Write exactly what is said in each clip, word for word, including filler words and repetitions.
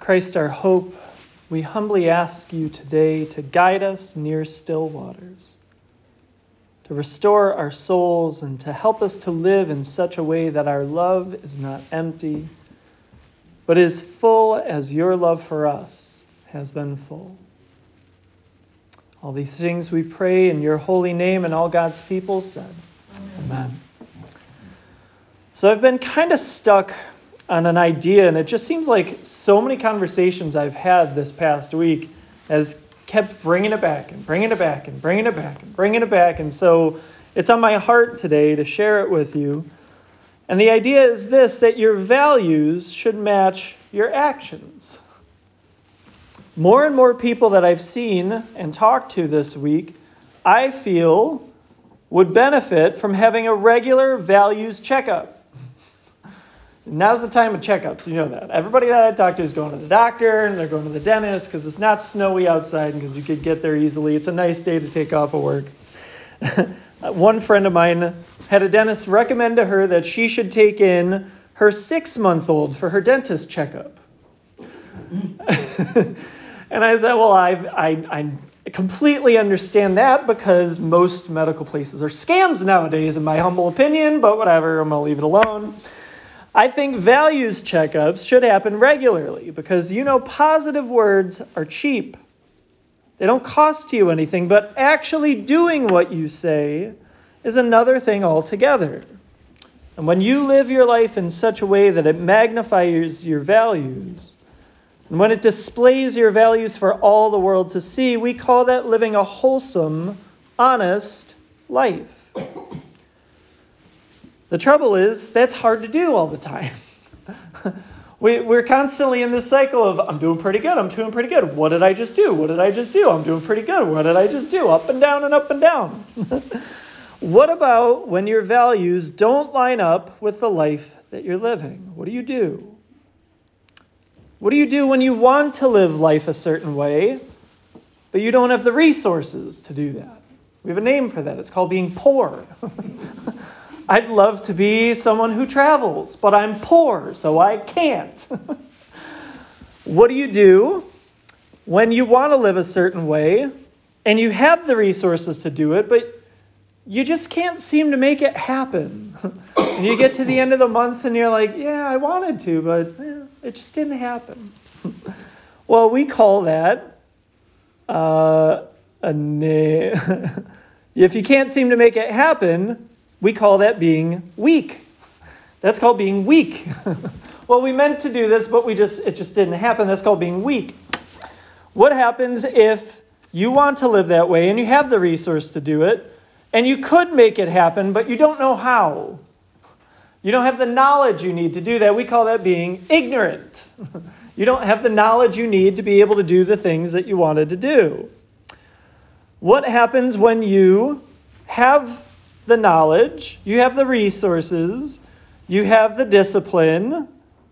Christ, our hope, we humbly ask you today to guide us near still waters, to restore our souls and to help us to live in such a way that our love is not empty, but is full as your love for us has been full. All these things we pray in your holy name, and all God's people said, Amen. Amen. So I've been kind of stuck on an idea, and it just seems like so many conversations I've had this past week has kept bringing it back and bringing it back and bringing it back and bringing it back. And so it's on my heart today to share it with you. And the idea is this, that your values should match your actions. More and more people that I've seen and talked to this week, I feel would benefit from having a regular values checkup. Now's the time of checkups, you know that. Everybody that I talk to is going to the doctor and they're going to the dentist because it's not snowy outside and because you could get there easily. It's a nice day to take off of work. One friend of mine had a dentist recommend to her that she should take in her six-month-old for her dentist checkup. And I said, well, I, I, I completely understand that because most medical places are scams nowadays, in my humble opinion, but whatever, I'm going to leave it alone. I think values checkups should happen regularly because, you know, positive words are cheap. They don't cost you anything, but actually doing what you say is another thing altogether. And when you live your life in such a way that it magnifies your values, and when it displays your values for all the world to see, we call that living a wholesome, honest life. The trouble is, that's hard to do all the time. we, we're constantly in this cycle of, I'm doing pretty good, I'm doing pretty good. What did I just do? What did I just do? I'm doing pretty good. What did I just do? Up and down and up and down. What about when your values don't line up with the life that you're living? What do you do? What do you do when you want to live life a certain way, but you don't have the resources to do that? We have a name for that. It's called being poor. I'd love to be someone who travels, but I'm poor, so I can't. What do you do when you want to live a certain way and you have the resources to do it, but you just can't seem to make it happen? And you get to the end of the month and you're like, yeah, I wanted to, but eh, it just didn't happen. Well, we call that uh, a na- if you can't seem to make it happen, we call that being weak. That's called being weak. Well, we meant to do this, but we just it just didn't happen. That's called being weak. What happens if you want to live that way and you have the resource to do it, and you could make it happen, but you don't know how? You don't have the knowledge you need to do that. We call that being ignorant. You don't have the knowledge you need to be able to do the things that you wanted to do. What happens when you have the knowledge, you have the resources, you have the discipline,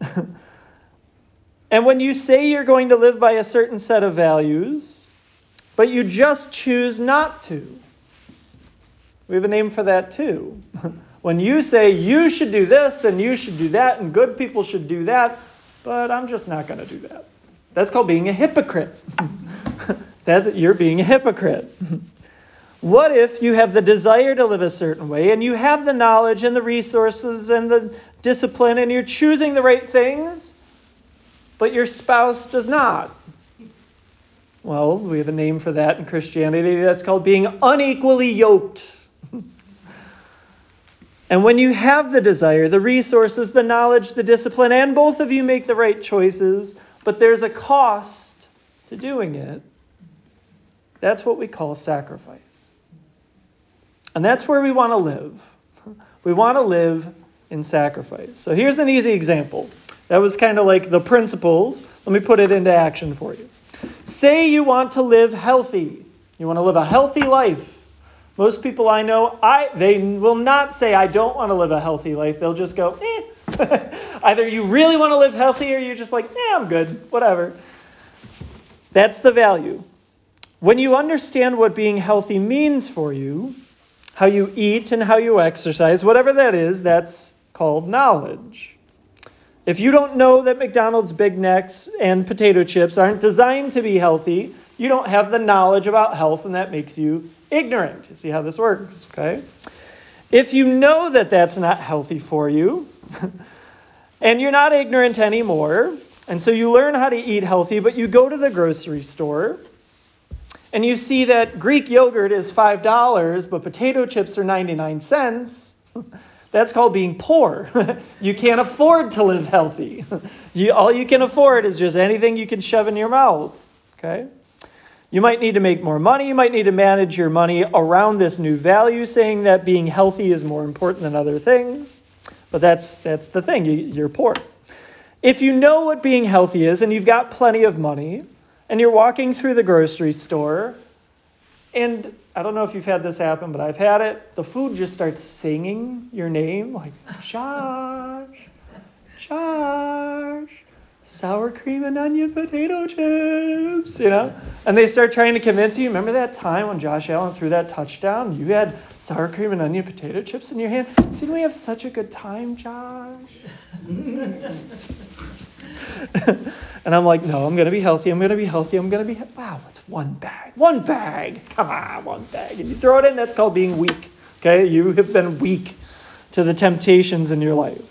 and when you say you're going to live by a certain set of values, but you just choose not to? We have a name for that too. When you say you should do this and you should do that and good people should do that, but I'm just not going to do that. That's called being a hypocrite. That's you're being a hypocrite. What if you have the desire to live a certain way and you have the knowledge and the resources and the discipline and you're choosing the right things, but your spouse does not? Well, we have a name for that in Christianity. That's called being unequally yoked. And when you have the desire, the resources, the knowledge, the discipline, and both of you make the right choices, but there's a cost to doing it, that's what we call sacrifice. And that's where we want to live. We want to live in sacrifice. So here's an easy example. That was kind of like the principles. Let me put it into action for you. Say you want to live healthy. You want to live a healthy life. Most people I know, I they will not say, I don't want to live a healthy life. They'll just go, eh. Either you really want to live healthy or you're just like, eh, I'm good, whatever. That's the value. When you understand what being healthy means for you, how you eat and how you exercise, whatever that is, that's called knowledge. If you don't know that McDonald's Big Necks and potato chips aren't designed to be healthy, you don't have the knowledge about health, and that makes you ignorant. You see how this works, okay? If you know that that's not healthy for you, and you're not ignorant anymore, and so you learn how to eat healthy, but you go to the grocery store, and you see that Greek yogurt is five dollars, but potato chips are ninety-nine cents, that's called being poor. You can't afford to live healthy. You, all you can afford is just anything you can shove in your mouth. Okay? You might need to make more money. You might need to manage your money around this new value, saying that being healthy is more important than other things. But that's that's the thing. You, you're poor. If you know what being healthy is, and you've got plenty of money, and you're walking through the grocery store, and I don't know if you've had this happen, but I've had it. The food just starts singing your name, like, Josh, Josh, sour cream and onion potato chips, you know? And they start trying to convince you. Remember that time when Josh Allen threw that touchdown? You had sour cream and onion potato chips in your hand? Didn't we have such a good time, Josh? And I'm like, no, I'm going to be healthy. I'm going to be healthy. I'm going to be, he- wow, what's one bag? One bag. Come on, one bag. And you throw it in, that's called being weak. Okay? You have been weak to the temptations in your life.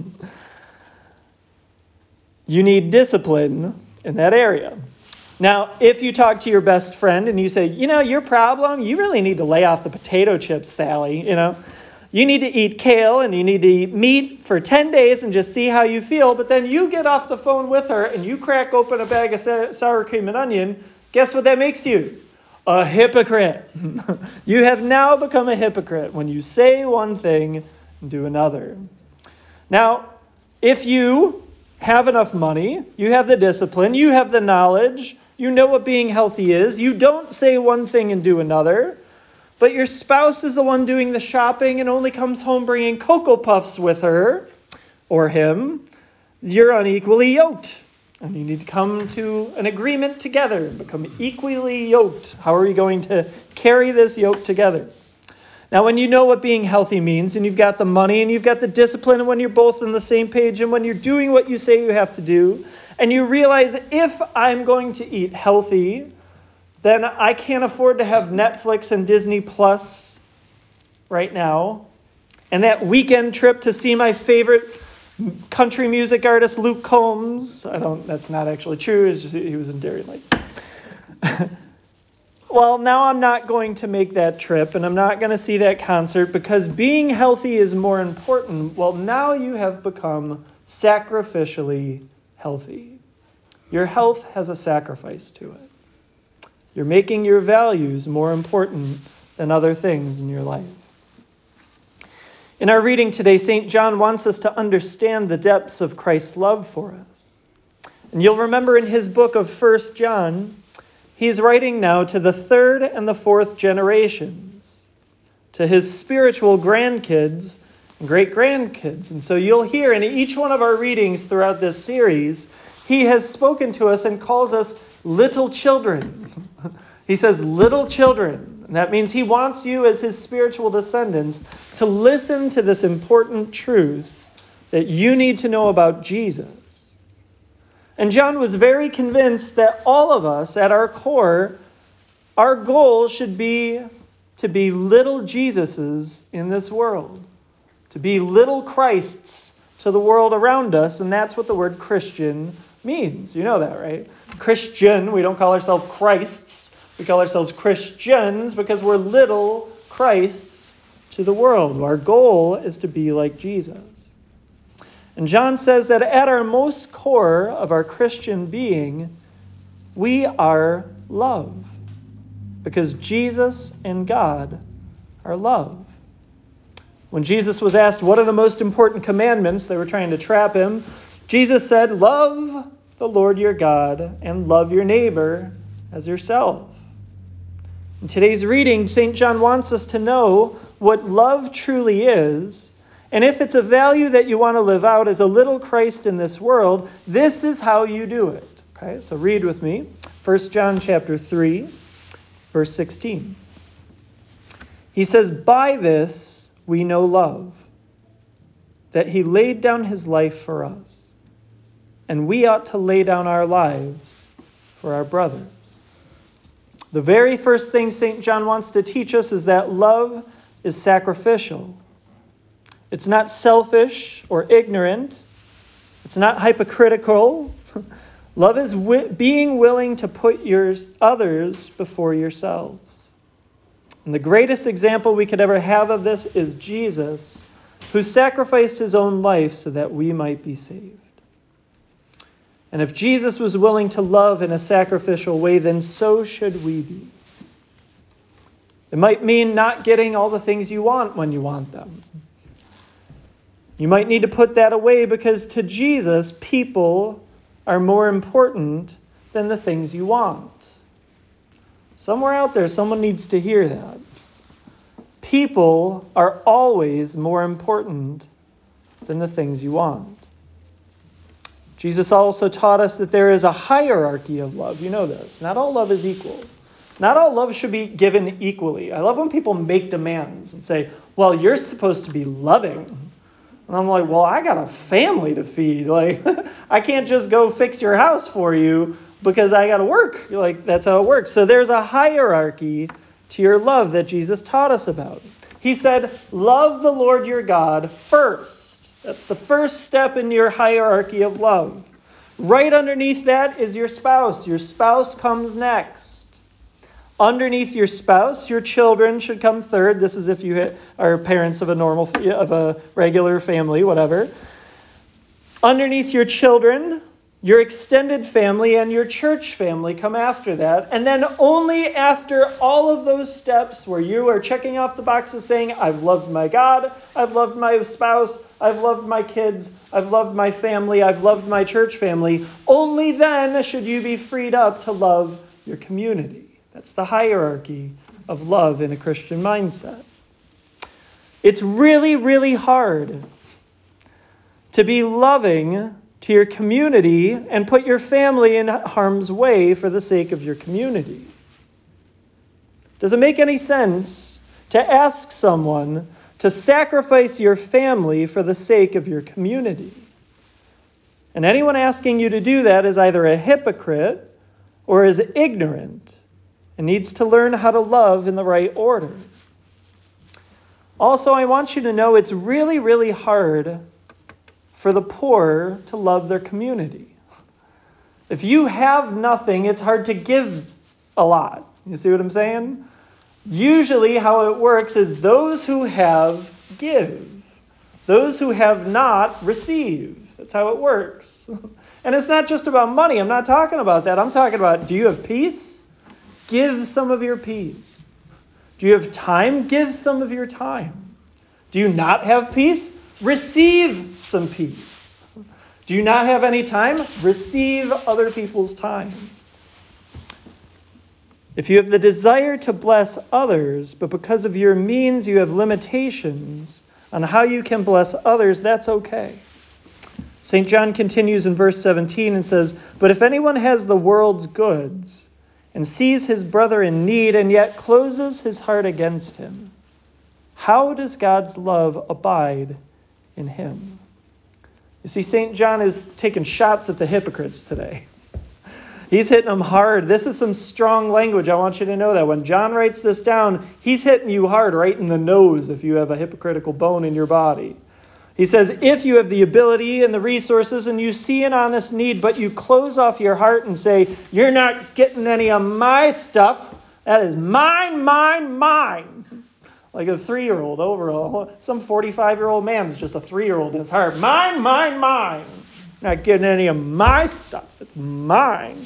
You need discipline in that area. Now, if you talk to your best friend and you say, you know, your problem, you really need to lay off the potato chips, Sally, you know. You need to eat kale and you need to eat meat for ten days and just see how you feel. But then you get off the phone with her and you crack open a bag of sour cream and onion. Guess what that makes you? A hypocrite. You have now become a hypocrite when you say one thing and do another. Now, if you have enough money, you have the discipline, you have the knowledge, you know what being healthy is, you don't say one thing and do another, but your spouse is the one doing the shopping and only comes home bringing Cocoa Puffs with her or him, you're unequally yoked. And you need to come to an agreement together and become equally yoked. How are we going to carry this yoke together? Now, when you know what being healthy means, and you've got the money, and you've got the discipline, and when you're both on the same page, and when you're doing what you say you have to do, and you realize if I'm going to eat healthy, then I can't afford to have Netflix and Disney Plus right now. And that weekend trip to see my favorite country music artist, Luke Combs. I don't, that's not actually true. It's just, he was in Dairy Lake. Well, now I'm not going to make that trip and I'm not going to see that concert because being healthy is more important. Well, now you have become sacrificially healthy. Your health has a sacrifice to it. You're making your values more important than other things in your life. In our reading today, Saint John wants us to understand the depths of Christ's love for us. And you'll remember in his book of First John, he's writing now to the third and the fourth generations, to his spiritual grandkids and great-grandkids. And so you'll hear in each one of our readings throughout this series, he has spoken to us and calls us little children. He says little children. And that means he wants you as his spiritual descendants to listen to this important truth that you need to know about Jesus. And John was very convinced that all of us, at our core, our goal should be to be little Jesuses in this world, to be little Christs to the world around us, and that's what the word Christian means. You know that, right? Christian, we don't call ourselves Christs, we call ourselves Christians because we're little Christs to the world. Our goal is to be like Jesus. And John says that at our most core of our Christian being, we are love. Because Jesus and God are love. When Jesus was asked, what are the most important commandments? They were trying to trap him. Jesus said, love the Lord your God and love your neighbor as yourself. In today's reading, Saint John wants us to know what love truly is. And if it's a value that you want to live out as a little Christ in this world, this is how you do it. Okay, so read with me. First John chapter three, verse sixteen. He says, by this we know love, that he laid down his life for us. and we ought to lay down our lives for our brothers. The very first thing Saint John wants to teach us is that love is sacrificial. It's not selfish or ignorant. It's not hypocritical. Love is wi- being willing to put your others before yourselves. And the greatest example we could ever have of this is Jesus, who sacrificed his own life so that we might be saved. And if Jesus was willing to love in a sacrificial way, then so should we be. It might mean not getting all the things you want when you want them. You might need to put that away because to Jesus, people are more important than the things you want. Somewhere out there, someone needs to hear that. People are always more important than the things you want. Jesus also taught us that there is a hierarchy of love. You know this. Not all love is equal. Not all love should be given equally. I love when people make demands and say, well, you're supposed to be loving. And I'm like, well, I got a family to feed. Like, I can't just go fix your house for you because I got to work. Like, that's how it works. So there's a hierarchy to your love that Jesus taught us about. He said, love the Lord your God first. That's the first step in your hierarchy of love. Right underneath that is your spouse. Your spouse comes next. Underneath your spouse, your children should come third. This is if you are parents of a normal, of a regular family, whatever. Underneath your children, your extended family and your church family come after that. And then only after all of those steps where you are checking off the boxes saying, I've loved my God, I've loved my spouse, I've loved my kids, I've loved my family, I've loved my church family, only then should you be freed up to love your community. That's the hierarchy of love in a Christian mindset. It's really, really hard to be loving to your community and put your family in harm's way for the sake of your community. Does it make any sense to ask someone to sacrifice your family for the sake of your community? And anyone asking you to do that is either a hypocrite or is ignorant and needs to learn how to love in the right order. Also, I want you to know it's really, really hard for the poor to love their community. If you have nothing, it's hard to give a lot. You see what I'm saying? Usually how it works is those who have give. Those who have not receive. That's how it works. And it's not just about money. I'm not talking about that. I'm talking about, do you have peace? Give some of your peace. Do you have time? Give some of your time. Do you not have peace? Receive some peace. Do you not have any time? Receive other people's time. If you have the desire to bless others, but because of your means you have limitations on how you can bless others, that's okay. Saint John continues in verse seventeen and says, but if anyone has the world's goods and sees his brother in need and yet closes his heart against him, how does God's love abide in him? You see, Saint John is taking shots at the hypocrites today. He's hitting them hard. This is some strong language. I want you to know that. When John writes this down, he's hitting you hard right in the nose if you have a hypocritical bone in your body. He says, if you have the ability and the resources and you see an honest need, but you close off your heart and say, you're not getting any of my stuff. That is mine, mine, mine. Like a three-year-old overall. Some forty-five-year-old man is just a three-year-old in his heart. Mine, mine, mine. Not getting any of my stuff. It's mine.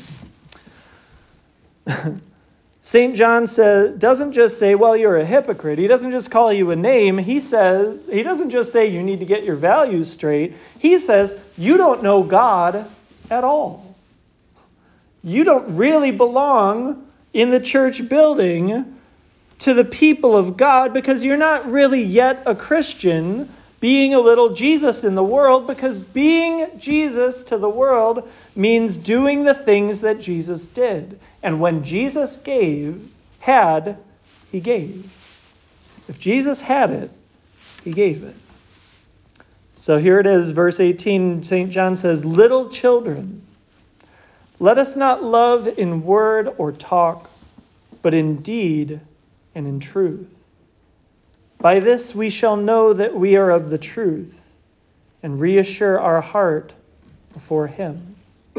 Saint John says, doesn't just say, well, you're a hypocrite. He doesn't just call you a name. He says, he doesn't just say you need to get your values straight. He says, you don't know God at all. You don't really belong in the church building to the people of God because you're not really yet a Christian, being a little Jesus in the world, because being Jesus to the world means doing the things that Jesus did. And when Jesus gave, had, he gave. If Jesus had it, he gave it. So here it is, verse eighteen, Saint John says, "Little children, let us not love in word or talk, but in deed and in truth. By this we shall know that we are of the truth, and reassure our heart before Him."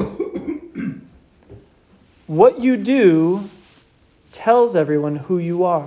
What you do tells everyone who you are.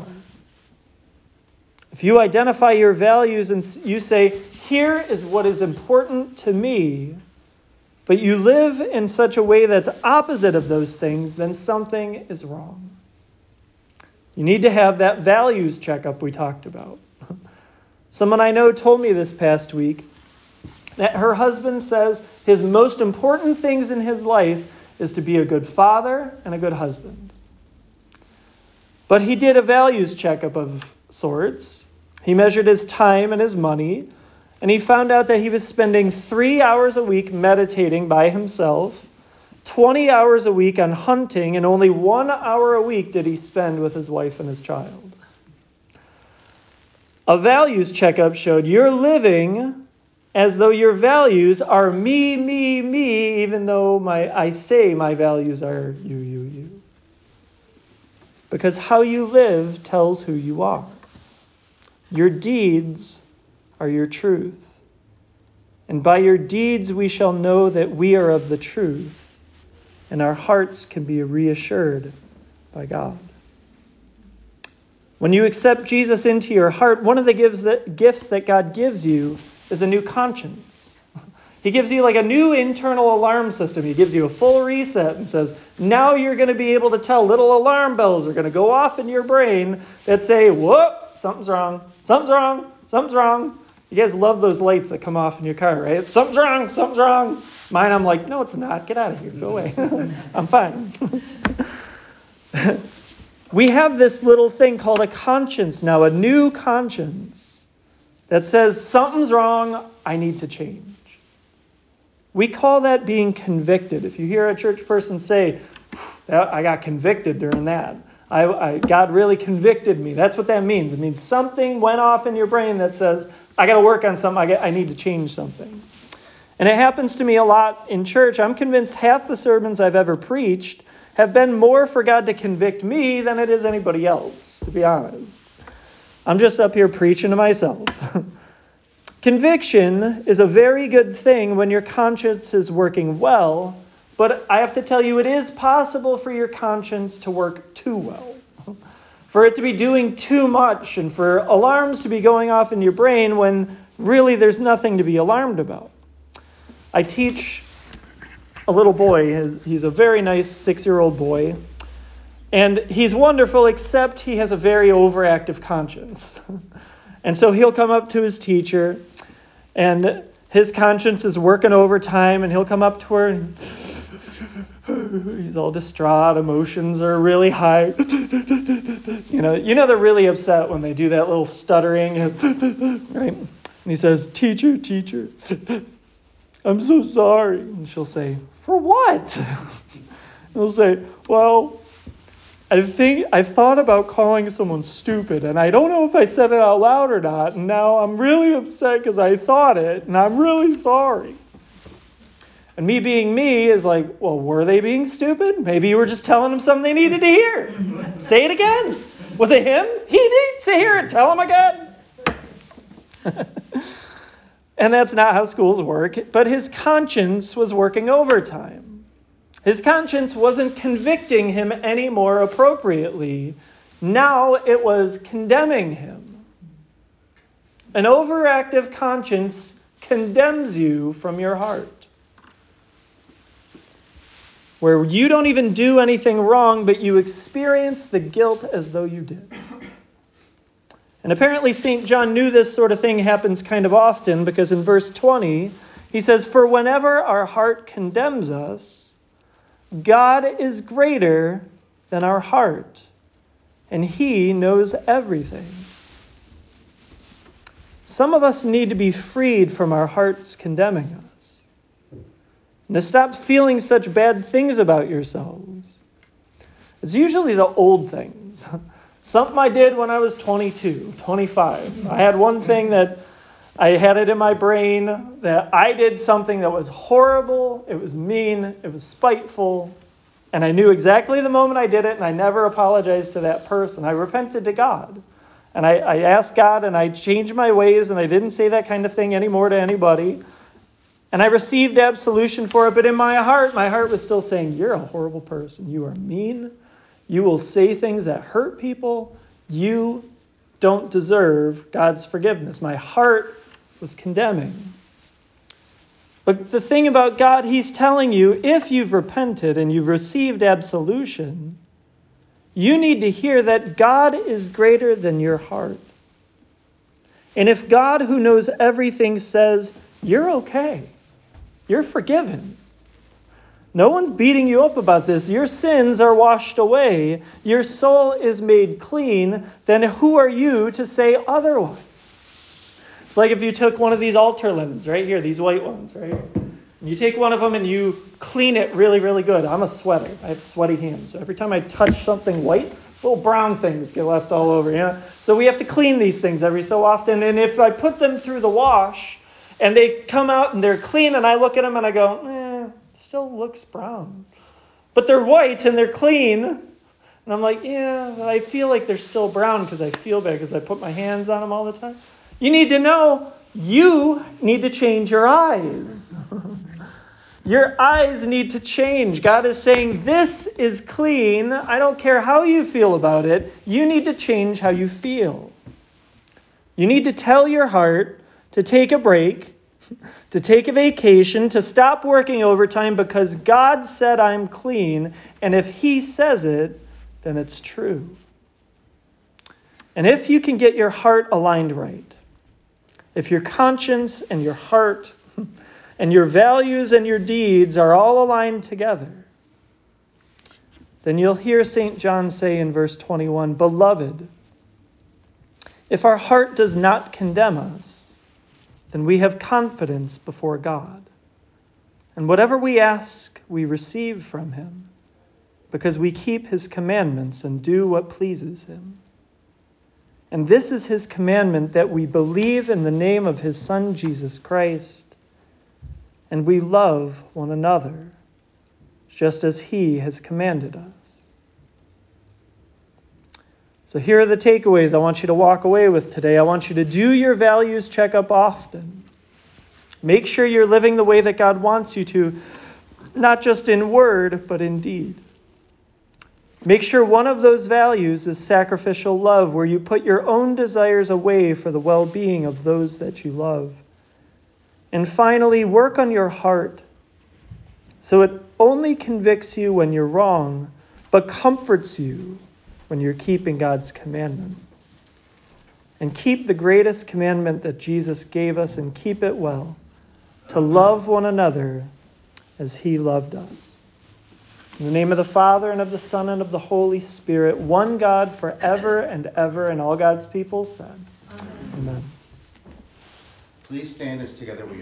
If you identify your values and you say, "Here is what is important to me," but you live in such a way that's opposite of those things, then something is wrong. You need to have that values checkup we talked about. Someone I know told me this past week that her husband says his most important things in his life is to be a good father and a good husband. But he did a values checkup of sorts. He measured his time and his money, and he found out that he was spending three hours a week meditating by himself, twenty hours a week on hunting, and only one hour a week did he spend with his wife and his child. A values checkup showed you're living as though your values are me, me, me, even though my I say my values are you, you, you. Because how you live tells who you are. Your deeds are your truth. And by your deeds we shall know that we are of the truth, and our hearts can be reassured by God. When you accept Jesus into your heart, one of the gifts that, gifts that God gives you is a new conscience. He gives you like a new internal alarm system. He gives you a full reset and says, now you're going to be able to tell little alarm bells are going to go off in your brain that say, whoop, something's wrong, something's wrong, something's wrong. You guys love those lights that come off in your car, right? Something's wrong, something's wrong. Mine, I'm like, no, it's not. Get out of here. Go away. I'm fine. We have this little thing called a conscience now, a new conscience that says something's wrong, I need to change. We call that being convicted. If you hear a church person say, I got convicted during that, I, I, God really convicted me. That's what that means. It means something went off in your brain that says, I got to work on something. I, get, I need to change something. And it happens to me a lot in church. I'm convinced half the sermons I've ever preached have been more for God to convict me than it is anybody else, to be honest. I'm just up here preaching to myself. Conviction is a very good thing when your conscience is working well, but I have to tell you, it is possible for your conscience to work too well. For it to be doing too much and for alarms to be going off in your brain when really there's nothing to be alarmed about. I teach a little boy. He's a very nice six-year-old boy. And he's wonderful, except he has a very overactive conscience. And so he'll come up to his teacher, and his conscience is working overtime, and he'll come up to her, and he's all distraught. Emotions are really high. You know, you know they're really upset when they do that little stuttering, right? And he says, "Teacher, teacher, I'm so sorry." And she'll say, "For what?" He'll say, "Well, I think I thought about calling someone stupid, and I don't know if I said it out loud or not, and now I'm really upset because I thought it, and I'm really sorry." And me being me is like, well, were they being stupid? Maybe you were just telling them something they needed to hear. Say it again. Was it him? He needs to hear it. Tell him again. And that's not how schools work. But his conscience was working overtime. His conscience wasn't convicting him any more appropriately. Now it was condemning him. An overactive conscience condemns you from your heart. Where you don't even do anything wrong, but you experience the guilt as though you did. And apparently Saint John knew this sort of thing happens kind of often, because in verse twenty, he says, "For whenever our heart condemns us, God is greater than our heart, and He knows everything." Some of us need to be freed from our hearts condemning us. And to stop feeling such bad things about yourselves. It's usually the old things. Something I did when I was twenty-two, twenty-five. I had one thing that I had it in my brain that I did something that was horrible, it was mean, it was spiteful, and I knew exactly the moment I did it, and I never apologized to that person. I repented to God. And I, I asked God, and I changed my ways, and I didn't say that kind of thing anymore to anybody. And I received absolution for it, but in my heart, my heart was still saying, you're a horrible person. You are mean. You will say things that hurt people. You don't deserve God's forgiveness. My heart was condemning. But the thing about God, he's telling you, if you've repented and you've received absolution, you need to hear that God is greater than your heart. And if God, who knows everything, says, you're okay, you're forgiven. No one's beating you up about this. Your sins are washed away. Your soul is made clean. Then who are you to say otherwise? It's like if you took one of these altar linens right here, these white ones, right? And you take one of them and you clean it really, really good. I'm a sweater. I have sweaty hands. So every time I touch something white, little brown things get left all over. You know? So we have to clean these things every so often. And if I put them through the wash and they come out and they're clean and I look at them and I go, eh, still looks brown. But they're white and they're clean. And I'm like, yeah, I feel like they're still brown because I feel bad because I put my hands on them all the time. You need to know you need to change your eyes. Your eyes need to change. God is saying, this is clean. I don't care how you feel about it. You need to change how you feel. You need to tell your heart to take a break, to take a vacation, to stop working overtime because God said I'm clean. And if he says it, then it's true. And if you can get your heart aligned right, if your conscience and your heart and your values and your deeds are all aligned together, then you'll hear Saint John say in verse twenty-one, Beloved, if our heart does not condemn us, then we have confidence before God. And whatever we ask, we receive from him, because we keep his commandments and do what pleases him. And this is his commandment, that we believe in the name of his Son, Jesus Christ, and we love one another, just as he has commanded us. So here are the takeaways I want you to walk away with today. I want you to do your values checkup often. Make sure you're living the way that God wants you to, not just in word, but in deed. Make sure one of those values is sacrificial love, where you put your own desires away for the well-being of those that you love. And finally, work on your heart so it only convicts you when you're wrong, but comforts you when you're keeping God's commandments. And keep the greatest commandment that Jesus gave us, and keep it well, to love one another as he loved us. In the name of the Father, and of the Son, and of the Holy Spirit, one God forever and ever, and all God's people said, Amen. Amen. Please stand as together we